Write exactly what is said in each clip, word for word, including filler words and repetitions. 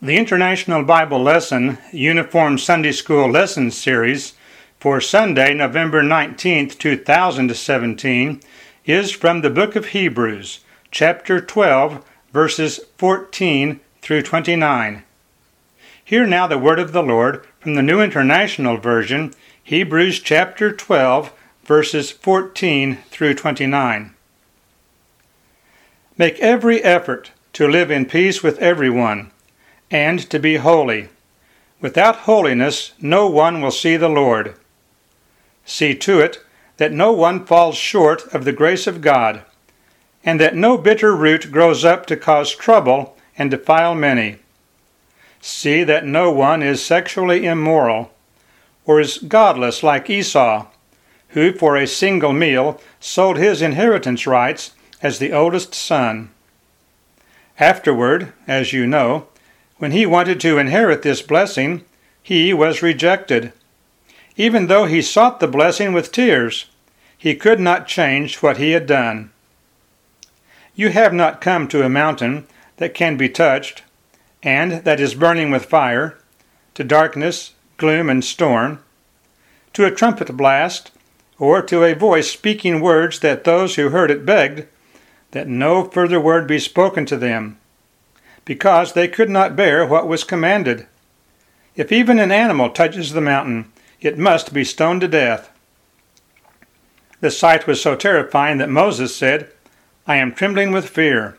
The International Bible Lesson Uniform Sunday School Lesson Series for Sunday, November nineteenth, two thousand seventeen, is from the book of Hebrews, chapter twelve, verses fourteen through twenty-nine. Hear now the word of the Lord from the New International Version, Hebrews chapter twelve, verses fourteen through twenty-nine. Make every effort to live in peace with everyone, and to be holy. Without holiness no one will see the Lord. See to it that no one falls short of the grace of God, and that no bitter root grows up to cause trouble and defile many. See that no one is sexually immoral, or is godless like Esau, who for a single meal sold his inheritance rights as the oldest son. Afterward, as you know, when he wanted to inherit this blessing, he was rejected. Even though he sought the blessing with tears, he could not change what he had done. You have not come to a mountain that can be touched, and that is burning with fire, to darkness, gloom, and storm, to a trumpet blast, or to a voice speaking words that those who heard it begged that no further word be spoken to them, because they could not bear what was commanded. If even an animal touches the mountain, it must be stoned to death. The sight was so terrifying that Moses said, "I am trembling with fear."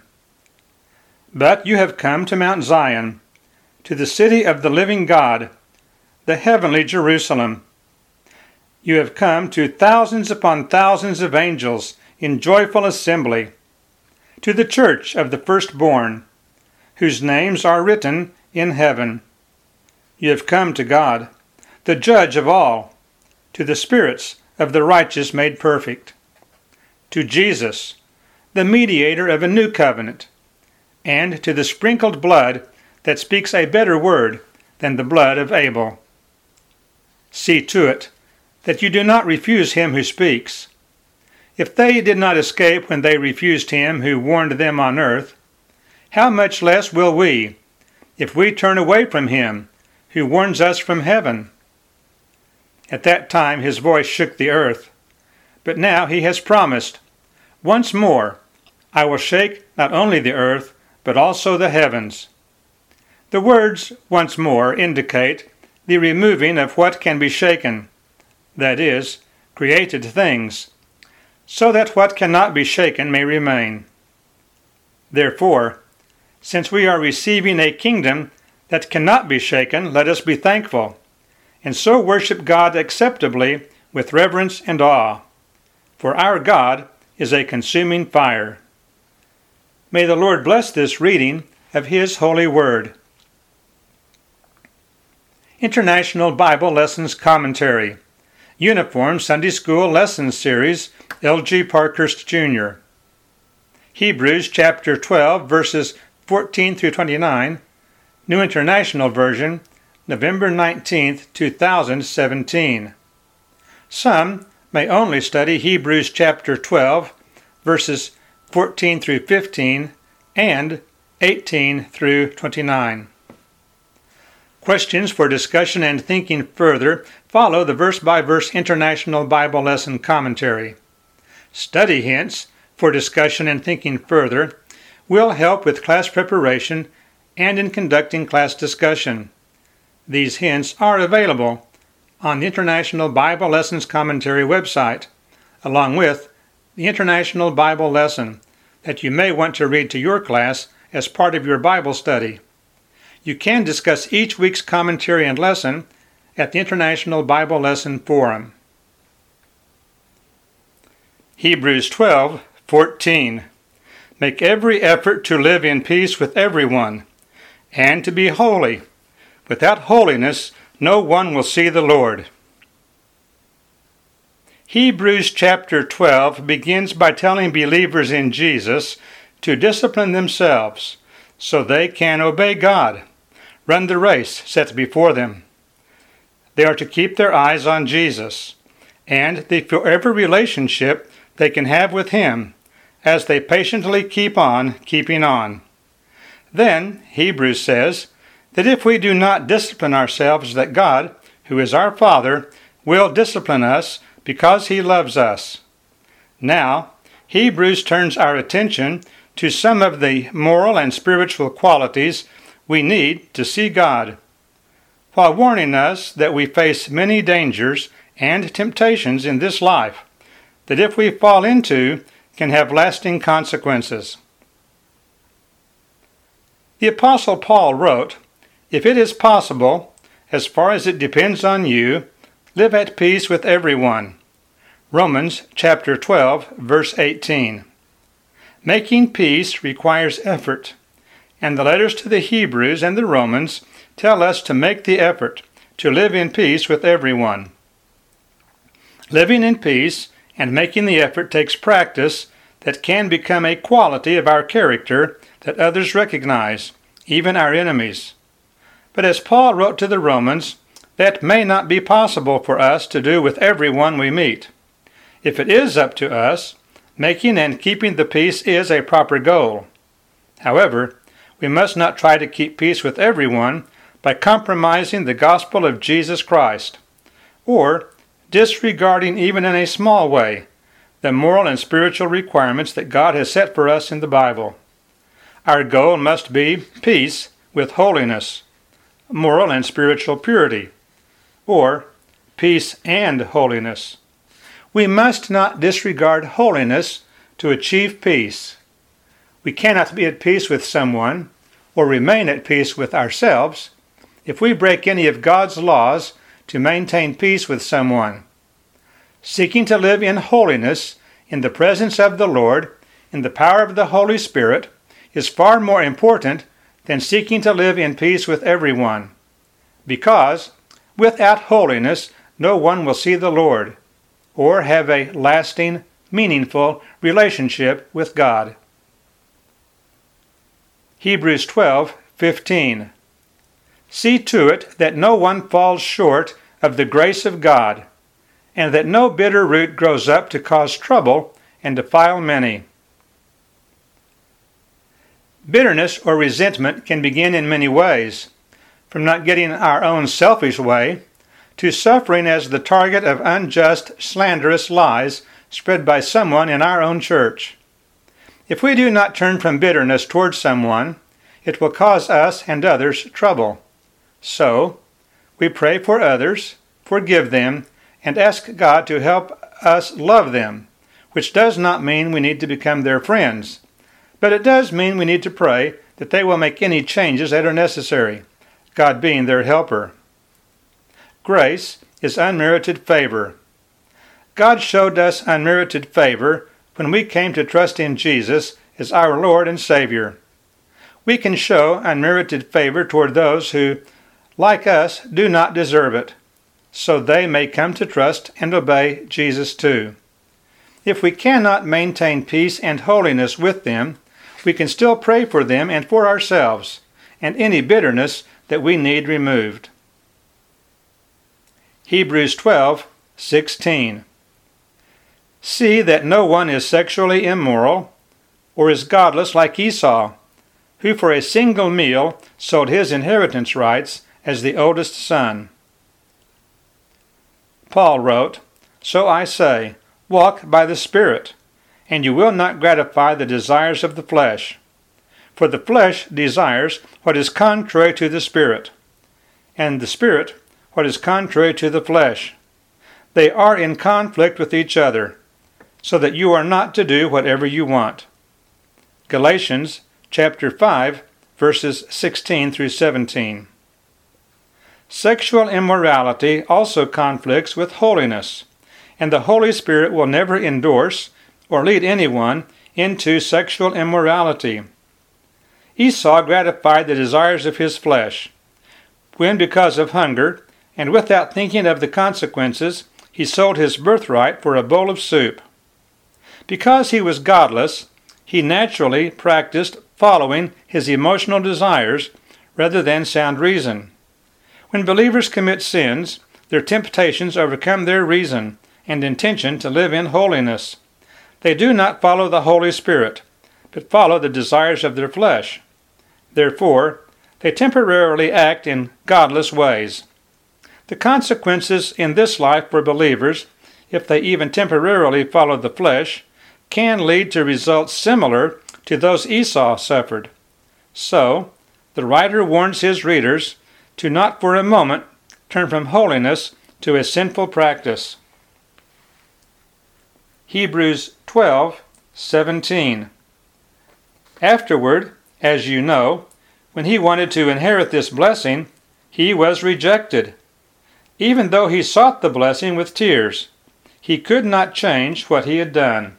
But you have come to Mount Zion, to the city of the living God, the heavenly Jerusalem. You have come to thousands upon thousands of angels in joyful assembly, to the church of the firstborn, whose names are written in heaven. You have come to God, the judge of all, to the spirits of the righteous made perfect, to Jesus, the mediator of a new covenant, and to the sprinkled blood that speaks a better word than the blood of Abel. See to it that you do not refuse him who speaks. If they did not escape when they refused him who warned them on earth, how much less will we, if we turn away from him who warns us from heaven? At that time his voice shook the earth, but now he has promised, "Once more I will shake not only the earth, but also the heavens." The words "once more" indicate the removing of what can be shaken, that is, created things, so that what cannot be shaken may remain. Therefore, since we are receiving a kingdom that cannot be shaken, let us be thankful, and so worship God acceptably with reverence and awe. For our God is a consuming fire. May the Lord bless this reading of His holy word. International Bible Lessons Commentary, Uniform Sunday School Lesson Series, L G Parkhurst, Junior Hebrews chapter twelve, verses fourteen through twenty-nine, New International Version, November nineteenth, two thousand seventeen. Some may only study Hebrews chapter twelve, verses fourteen through fifteen, and eighteen through twenty-nine. Questions for discussion and thinking further follow the verse-by-verse International Bible Lesson Commentary. Study hints for discussion and thinking further will help with class preparation and in conducting class discussion. These hints are available on the International Bible Lessons Commentary website, along with the International Bible Lesson that you may want to read to your class as part of your Bible study. You can discuss each week's commentary and lesson at the International Bible Lesson Forum. Hebrews twelve fourteen. Make every effort to live in peace with everyone, and to be holy. Without holiness, no one will see the Lord. Hebrews chapter twelve begins by telling believers in Jesus to discipline themselves so they can obey God, run the race set before them. They are to keep their eyes on Jesus and the forever relationship they can have with Him as they patiently keep on keeping on. Then, Hebrews says, that if we do not discipline ourselves, that God, who is our Father, will discipline us because he loves us. Now, Hebrews turns our attention to some of the moral and spiritual qualities we need to see God, while warning us that we face many dangers and temptations in this life that if we fall into can have lasting consequences. The Apostle Paul wrote, "If it is possible, as far as it depends on you, live at peace with everyone." Romans chapter twelve, verse eighteen. Making peace requires effort, and the letters to the Hebrews and the Romans tell us to make the effort to live in peace with everyone. Living in peace and making the effort takes practice that can become a quality of our character that others recognize, even our enemies. But as Paul wrote to the Romans, that may not be possible for us to do with everyone we meet. If it is up to us, making and keeping the peace is a proper goal. However, we must not try to keep peace with everyone by compromising the gospel of Jesus Christ, or disregarding even in a small way the moral and spiritual requirements that God has set for us in the Bible. Our goal must be peace with holiness, moral and spiritual purity, or peace and holiness. We must not disregard holiness to achieve peace. We cannot be at peace with someone or remain at peace with ourselves if we break any of God's laws to maintain peace with someone. Seeking to live in holiness in the presence of the Lord, in the power of the Holy Spirit, is far more important than seeking to live in peace with everyone, because without holiness no one will see the Lord or have a lasting, meaningful relationship with God. Hebrews twelve fifteen. See to it that no one falls short of the grace of God, and that no bitter root grows up to cause trouble and defile many. Bitterness or resentment can begin in many ways, from not getting our own selfish way to suffering as the target of unjust, slanderous lies spread by someone in our own church. If we do not turn from bitterness towards someone, it will cause us and others trouble. So, we pray for others, forgive them, and ask God to help us love them, which does not mean we need to become their friends, but it does mean we need to pray that they will make any changes that are necessary, God being their helper. Grace is unmerited favor. God showed us unmerited favor when we came to trust in Jesus as our Lord and Savior. We can show unmerited favor toward those who, like us, do not deserve it, so they may come to trust and obey Jesus too. If we cannot maintain peace and holiness with them, we can still pray for them and for ourselves, and any bitterness that we need removed. Hebrews twelve sixteen. See that no one is sexually immoral, or is godless like Esau, who for a single meal sold his inheritance rights as the oldest son. Paul wrote, "So I say, walk by the Spirit, and you will not gratify the desires of the flesh. For the flesh desires what is contrary to the Spirit, and the Spirit what is contrary to the flesh. They are in conflict with each other, so that you are not to do whatever you want." Galatians chapter five, verses sixteen through seventeen. Sexual immorality also conflicts with holiness, and the Holy Spirit will never endorse or lead anyone into sexual immorality. Esau gratified the desires of his flesh, when because of hunger, and without thinking of the consequences, he sold his birthright for a bowl of soup. Because he was godless, he naturally practiced following his emotional desires rather than sound reason. When believers commit sins, their temptations overcome their reason and intention to live in holiness. They do not follow the Holy Spirit, but follow the desires of their flesh. Therefore, They temporarily act in godless ways. The consequences in this life for believers, if they even temporarily follow the flesh, can lead to results similar to those Esau suffered. So, the writer warns his readers to not for a moment turn from holiness to a sinful practice. Hebrews twelve seventeen. Afterward, as you know, when he wanted to inherit this blessing, he was rejected. Even though he sought the blessing with tears, he could not change what he had done.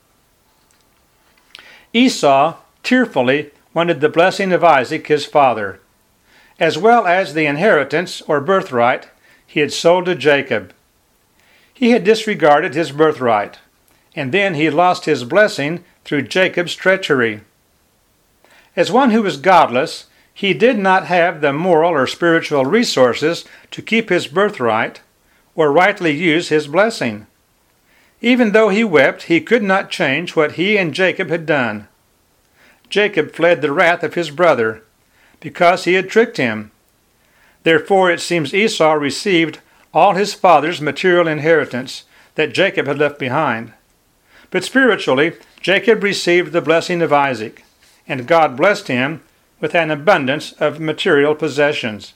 Esau tearfully wanted the blessing of Isaac his father, as well as the inheritance or birthright he had sold to Jacob. He had disregarded his birthright, and then he lost his blessing through Jacob's treachery. As one who was godless, he did not have the moral or spiritual resources to keep his birthright or rightly use his blessing. Even though he wept, he could not change what he and Jacob had done. Jacob fled the wrath of his brother because he had tricked him. Therefore it seems Esau received all his father's material inheritance that Jacob had left behind. But spiritually, Jacob received the blessing of Isaac, and God blessed him with an abundance of material possessions.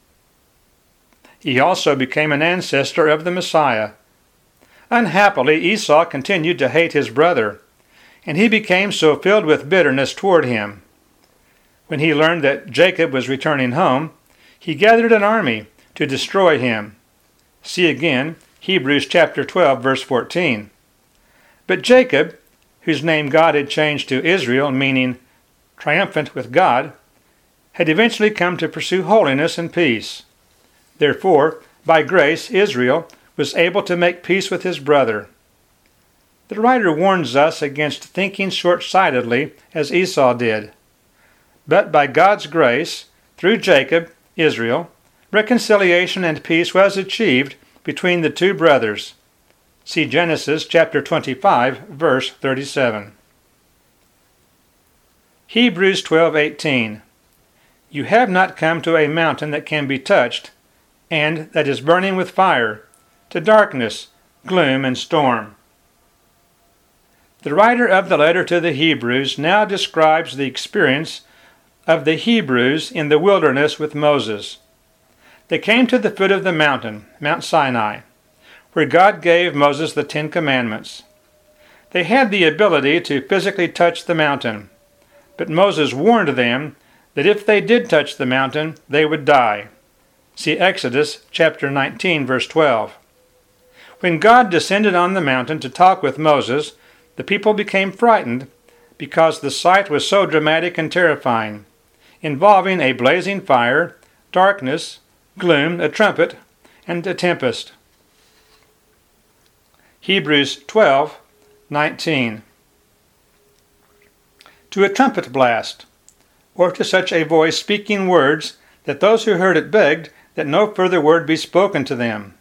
He also became an ancestor of the Messiah. Unhappily, Esau continued to hate his brother, and he became so filled with bitterness toward him. When he learned that Jacob was returning home, he gathered an army to destroy him. See again Hebrews chapter twelve, verse fourteen. But Jacob, whose name God had changed to Israel, meaning triumphant with God, had eventually come to pursue holiness and peace. Therefore, by grace, Israel was able to make peace with his brother. The writer warns us against thinking short-sightedly as Esau did. But by God's grace, through Jacob, Israel, reconciliation and peace was achieved between the two brothers. See Genesis chapter twenty-five, verse thirty-seven. Hebrews twelve eighteen. You have not come to a mountain that can be touched, and that is burning with fire, to darkness, gloom, and storm. The writer of the letter to the Hebrews now describes the experience of the Hebrews in the wilderness with Moses. They came to the foot of the mountain, Mount Sinai, where God gave Moses the Ten Commandments. They had the ability to physically touch the mountain, but Moses warned them that if they did touch the mountain, they would die. See Exodus chapter nineteen, verse twelve. When God descended on the mountain to talk with Moses, the people became frightened because the sight was so dramatic and terrifying, involving a blazing fire, darkness, gloom, a trumpet, and a tempest. Hebrews twelve nineteen. To a trumpet blast, or to such a voice speaking words that those who heard it begged that no further word be spoken to them.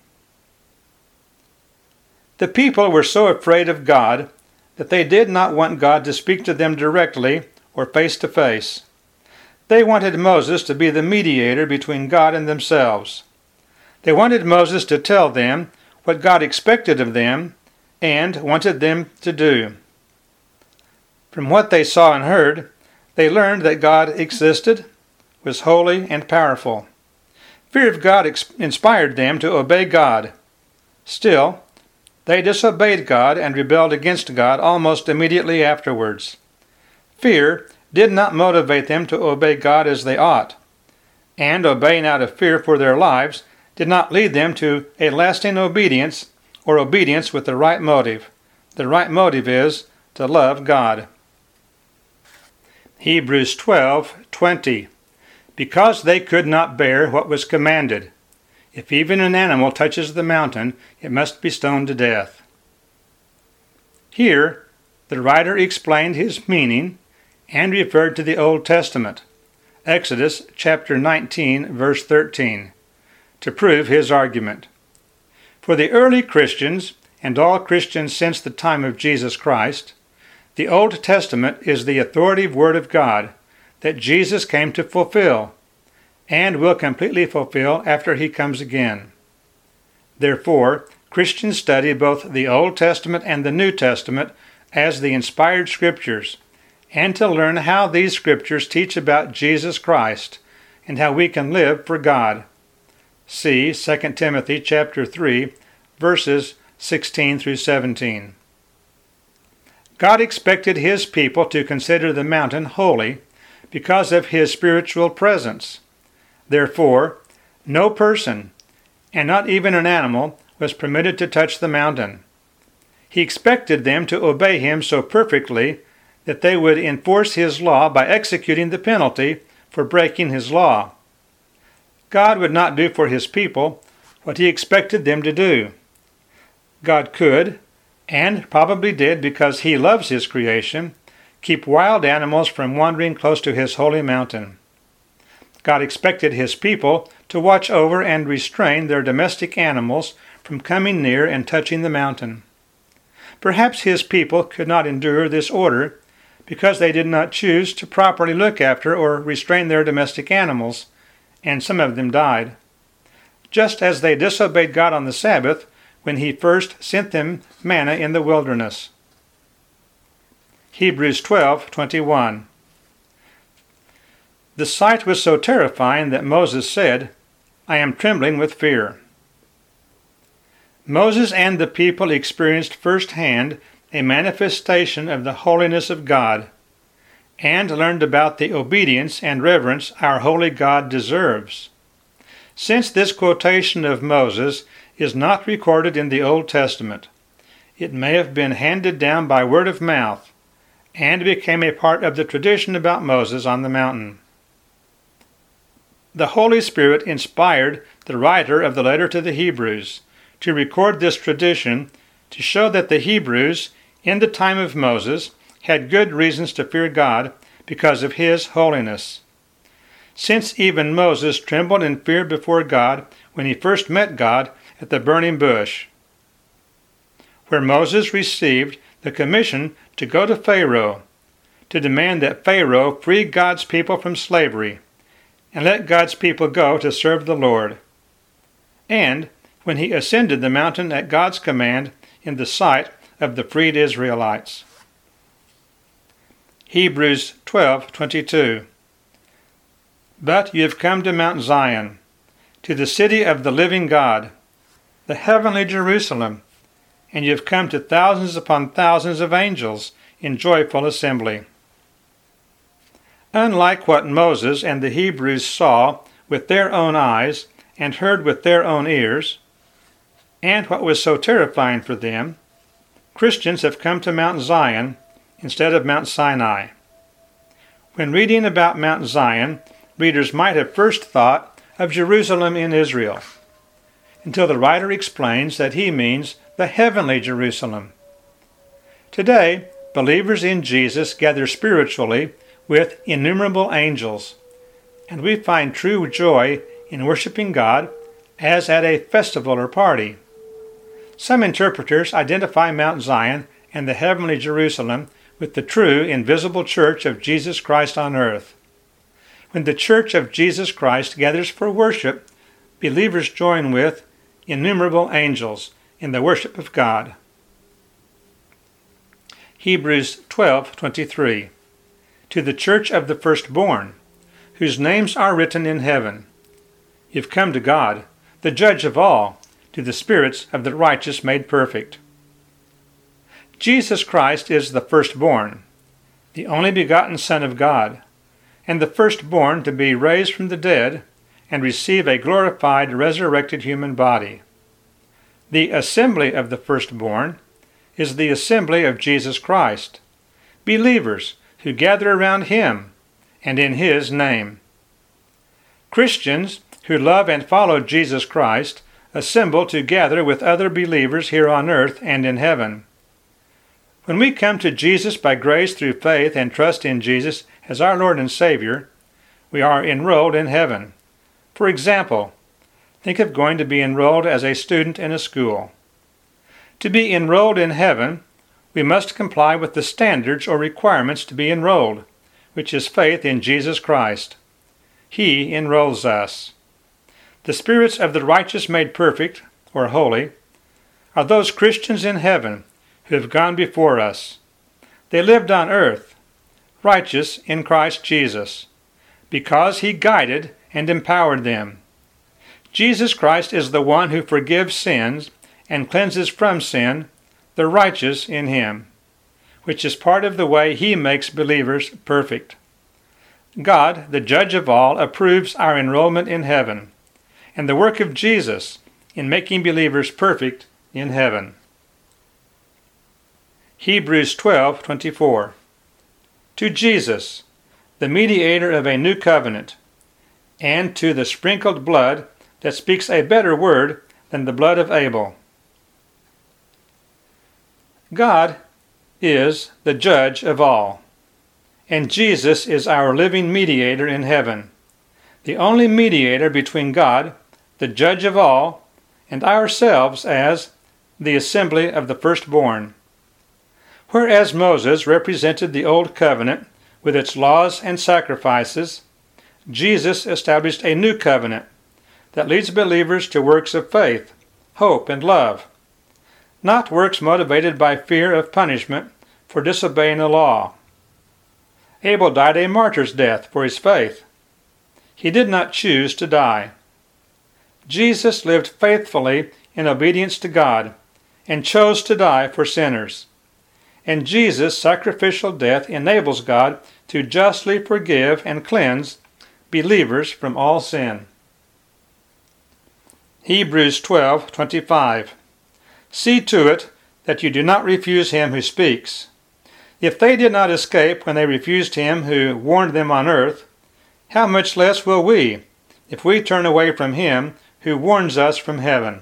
The people were so afraid of God that they did not want God to speak to them directly or face to face. They wanted Moses to be the mediator between God and themselves. They wanted Moses to tell them what God expected of them and wanted them to do. From what they saw and heard, they learned that God existed, was holy and powerful. Fear of God ex- inspired them to obey God. Still, they disobeyed God and rebelled against God almost immediately afterwards. Fear did not motivate them to obey God as they ought, and obeying out of fear for their lives did not lead them to a lasting obedience or obedience with the right motive. The right motive is to love God. Hebrews twelve twenty. Because they could not bear what was commanded. If even an animal touches the mountain, it must be stoned to death. Here, the writer explained his meaning and referred to the Old Testament, Exodus chapter nineteen, verse thirteen, to prove his argument. For the early Christians, and all Christians since the time of Jesus Christ, the Old Testament is the authoritative Word of God that Jesus came to fulfill, and will completely fulfill after he comes again. Therefore, Christians study both the Old Testament and the New Testament as the inspired scriptures, and to learn how these scriptures teach about Jesus Christ and how we can live for God. See Second Timothy chapter three, verses sixteen through seventeen. God expected his people to consider the mountain holy because of his spiritual presence. Therefore, no person, and not even an animal, was permitted to touch the mountain. He expected them to obey him so perfectly that they would enforce his law by executing the penalty for breaking his law. God would not do for his people what he expected them to do. God could, and probably did because he loves his creation, keep wild animals from wandering close to his holy mountain. God expected his people to watch over and restrain their domestic animals from coming near and touching the mountain. Perhaps his people could not endure this order because they did not choose to properly look after or restrain their domestic animals, and some of them died. Just as they disobeyed God on the Sabbath when he first sent them manna in the wilderness. Hebrews twelve twenty-one. The sight was so terrifying that Moses said, "I am trembling with fear." Moses and the people experienced firsthand a manifestation of the holiness of God, and learned about the obedience and reverence our holy God deserves. Since this quotation of Moses is not recorded in the Old Testament, it may have been handed down by word of mouth, and became a part of the tradition about Moses on the mountain. The Holy Spirit inspired the writer of the letter to the Hebrews to record this tradition to show that the Hebrews, in the time of Moses, had good reasons to fear God because of his holiness. Since even Moses trembled in fear before God when he first met God at the burning bush, where Moses received the commission to go to Pharaoh to demand that Pharaoh free God's people from slavery and let God's people go to serve the Lord, and when he ascended the mountain at God's command in the sight of the freed Israelites. Hebrews twelve twenty-two. But you have come to Mount Zion, to the city of the living God, the heavenly Jerusalem, and you have come to thousands upon thousands of angels in joyful assembly. Unlike what Moses and the Hebrews saw with their own eyes and heard with their own ears, and what was so terrifying for them, Christians have come to Mount Zion instead of Mount Sinai. When reading about Mount Zion, readers might have first thought of Jerusalem in Israel, until the writer explains that he means the heavenly Jerusalem. Today, believers in Jesus gather spiritually with innumerable angels, and we find true joy in worshiping God as at a festival or party. Some interpreters identify Mount Zion and the heavenly Jerusalem with the true invisible church of Jesus Christ on earth. When the church of Jesus Christ gathers for worship, believers join with innumerable angels in the worship of God. Hebrews twelve twenty-three. To the church of the firstborn, whose names are written in heaven. You've come to God, the judge of all, to the spirits of the righteous made perfect. Jesus Christ is the firstborn, the only begotten Son of God, and the firstborn to be raised from the dead and receive a glorified, resurrected human body. The assembly of the firstborn is the assembly of Jesus Christ, believers who gather around him and in his name. Christians who love and follow Jesus Christ assemble to gather with other believers here on earth and in heaven. When we come to Jesus by grace through faith and trust in Jesus as our Lord and Savior, we are enrolled in heaven. For example, think of going to be enrolled as a student in a school. To be enrolled in heaven, we must comply with the standards or requirements to be enrolled, which is faith in Jesus Christ. He enrolls us. The spirits of the righteous made perfect, or holy, are those Christians in heaven who have gone before us. They lived on earth, righteous in Christ Jesus, because He guided and empowered them. Jesus Christ is the one who forgives sins and cleanses from sin the righteous in Him, which is part of the way He makes believers perfect. God, the judge of all, approves our enrollment in heaven and the work of Jesus in making believers perfect in heaven. Hebrews twelve twenty-four. To Jesus, the mediator of a new covenant, and to the sprinkled blood that speaks a better word than the blood of Abel. God is the judge of all, and Jesus is our living mediator in heaven, the only mediator between God, the judge of all, and ourselves as the assembly of the firstborn. Whereas Moses represented the old covenant with its laws and sacrifices, Jesus established a new covenant that leads believers to works of faith, hope, and love, not works motivated by fear of punishment for disobeying the law. Abel died a martyr's death for his faith. He did not choose to die. Jesus lived faithfully in obedience to God and chose to die for sinners. And Jesus' sacrificial death enables God to justly forgive and cleanse believers from all sin. Hebrews twelve twenty-five. See to it that you do not refuse him who speaks. If they did not escape when they refused him who warned them on earth, how much less will we, if we turn away from him who warns us from heaven?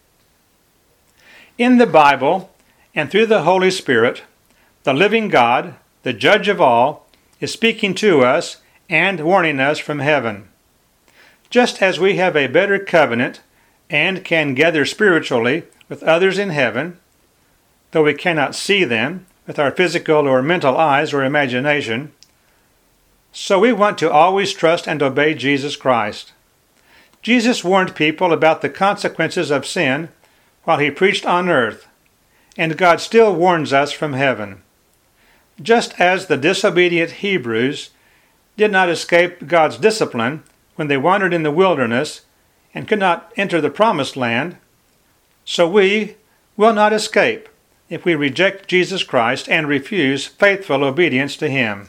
In the Bible, and through the Holy Spirit, the living God, the judge of all, is speaking to us and warning us from heaven. Just as we have a better covenant and can gather spiritually with others in heaven, though we cannot see them with our physical or mental eyes or imagination, so we want to always trust and obey Jesus Christ. Jesus warned people about the consequences of sin while he preached on earth, and God still warns us from heaven. Just as the disobedient Hebrews did not escape God's discipline when they wandered in the wilderness and could not enter the promised land, so we will not escape if we reject Jesus Christ and refuse faithful obedience to him.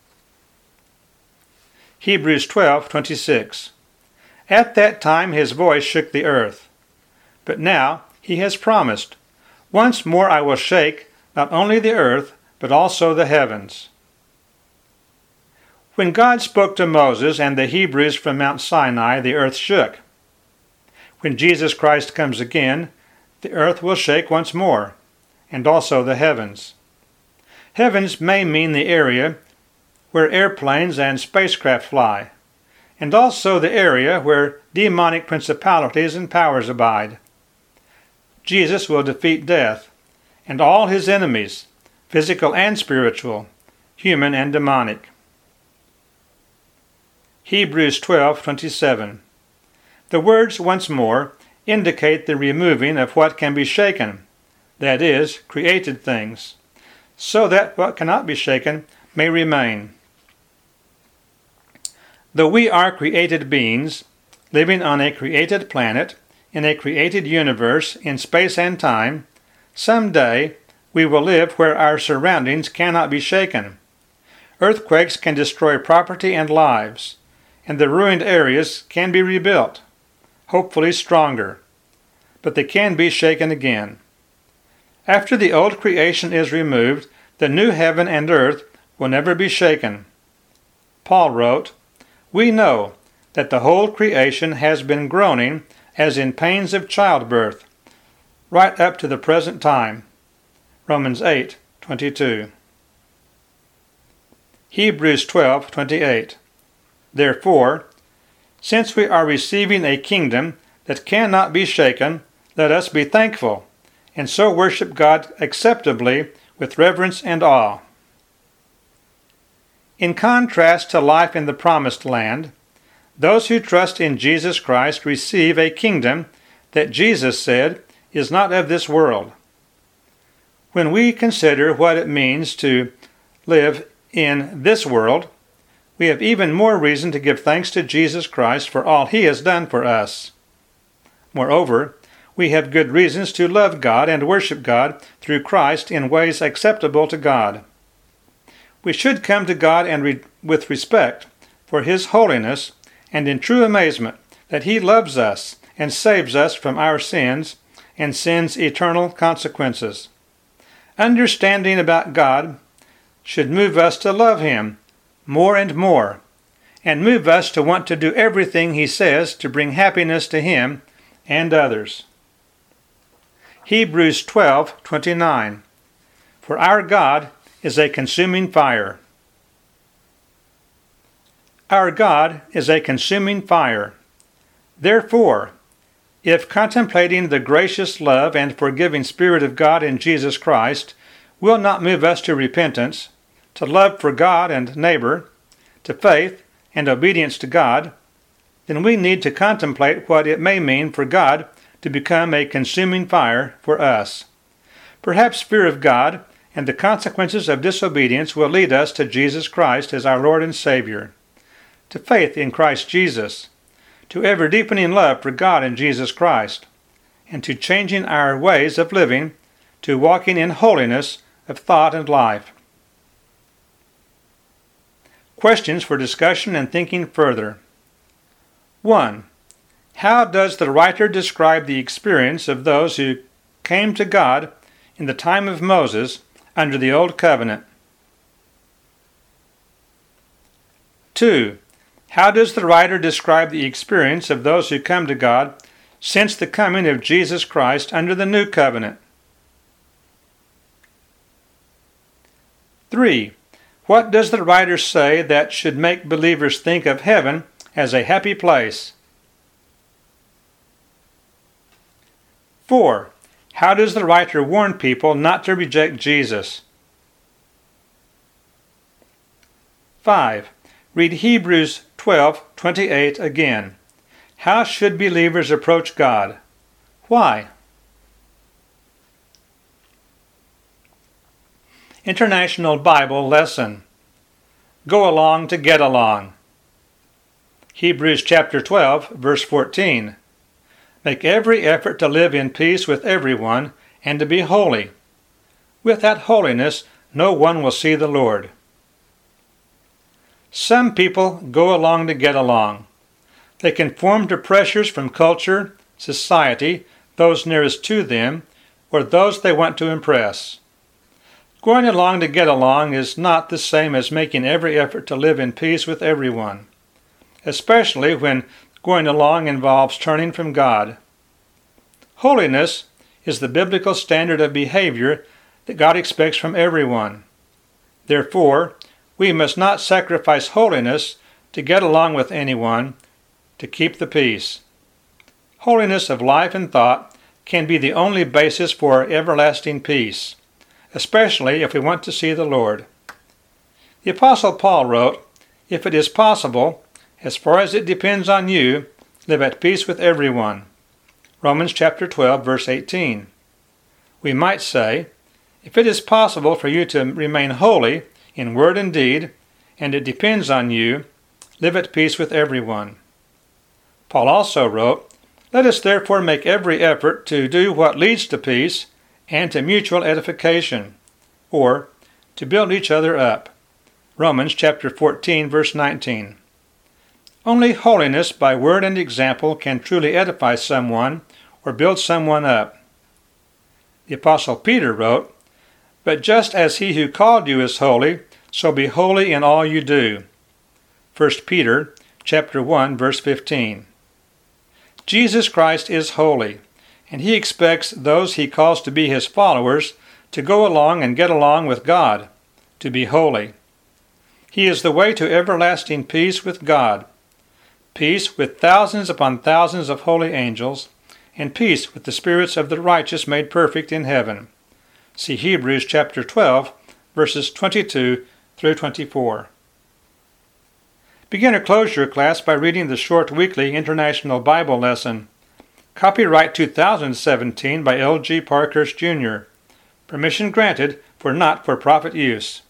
Hebrews twelve twenty-six. At that time his voice shook the earth, but now he has promised, once more I will shake not only the earth, but also the heavens. When God spoke to Moses and the Hebrews from Mount Sinai, the earth shook. When Jesus Christ comes again, the earth will shake once more, and also the heavens. Heavens may mean the area where airplanes and spacecraft fly, and also the area where demonic principalities and powers abide. Jesus will defeat death and all his enemies, physical and spiritual, human and demonic. Hebrews twelve twenty-seven. The words once more indicate the removing of what can be shaken, that is, created things, so that what cannot be shaken may remain. Though we are created beings, living on a created planet, in a created universe, in space and time, someday we will live where our surroundings cannot be shaken. Earthquakes can destroy property and lives, and the ruined areas can be rebuilt, hopefully stronger, but they can be shaken again. After the old creation is removed, the new heaven and earth will never be shaken. Paul wrote, "We know that the whole creation has been groaning as in pains of childbirth, right up to the present time." Romans eight twenty-two. Hebrews twelve twenty-eight. Therefore, since we are receiving a kingdom that cannot be shaken, let us be thankful, and so worship God acceptably with reverence and awe. In contrast to life in the Promised Land, Those who trust in Jesus Christ receive a kingdom that Jesus said is not of this world. When we consider what it means to live in this world, we have even more reason to give thanks to Jesus Christ for all He has done for us. Moreover, we have good reasons to love God and worship God through Christ in ways acceptable to God. We should come to God and re- with respect for His holiness and in true amazement that He loves us and saves us from our sins and sin's eternal consequences. Understanding about God should move us to love Him more and more, and move us to want to do everything He says to bring happiness to Him and others. Hebrews twelve twenty-nine. For our God is a consuming fire. Our God is a consuming fire. Therefore, if contemplating the gracious love and forgiving Spirit of God in Jesus Christ will not move us to repentance, to love for God and neighbor, to faith and obedience to God, then we need to contemplate what it may mean for God to become a consuming fire for us. Perhaps fear of God and the consequences of disobedience will lead us to Jesus Christ as our Lord and Savior, to faith in Christ Jesus, to ever-deepening love for God and Jesus Christ, and to changing our ways of living, to walking in holiness of thought and life. Questions for discussion and thinking further. one. How does the writer describe the experience of those who came to God in the time of Moses under the Old Covenant? two. How does the writer describe the experience of those who come to God since the coming of Jesus Christ under the New Covenant? three. What does the writer say that should make believers think of heaven as a happy place? four. How does the writer warn people not to reject Jesus? five. Read Hebrews twelve twenty-eight again. How should believers approach God? Why? International Bible Lesson. Go along to get along. Hebrews chapter twelve, verse fourteen. Make every effort to live in peace with everyone and to be holy. Without holiness, no one will see the Lord. Some people go along to get along. They conform to pressures from culture, society, those nearest to them, or those they want to impress. Going along to get along is not the same as making every effort to live in peace with everyone, especially when going along involves turning from God. Holiness is the biblical standard of behavior that God expects from everyone. Therefore, we must not sacrifice holiness to get along with anyone, to keep the peace. Holiness of life and thought can be the only basis for everlasting peace, especially if we want to see the Lord. The Apostle Paul wrote, "If it is possible, as far as it depends on you, live at peace with everyone." Romans chapter twelve, verse eighteen. We might say, if it is possible for you to remain holy in word and deed, and it depends on you, live at peace with everyone. Paul also wrote, "Let us therefore make every effort to do what leads to peace and to mutual edification," or to build each other up. Romans chapter fourteen, verse nineteen. Only holiness by word and example can truly edify someone or build someone up. The Apostle Peter wrote, "But just as he who called you is holy, so be holy in all you do." First Peter chapter one, verse fifteen. Jesus Christ is holy, and he expects those he calls to be his followers to go along and get along with God, to be holy. He is the way to everlasting peace with God, peace with thousands upon thousands of holy angels, and peace with the spirits of the righteous made perfect in heaven. See Hebrews chapter twelve, verses twenty-two through twenty-four. Begin or close your class by reading the short weekly International Bible lesson. Copyright two thousand seventeen by L G Parkhurst Junior Permission granted for not-for-profit use.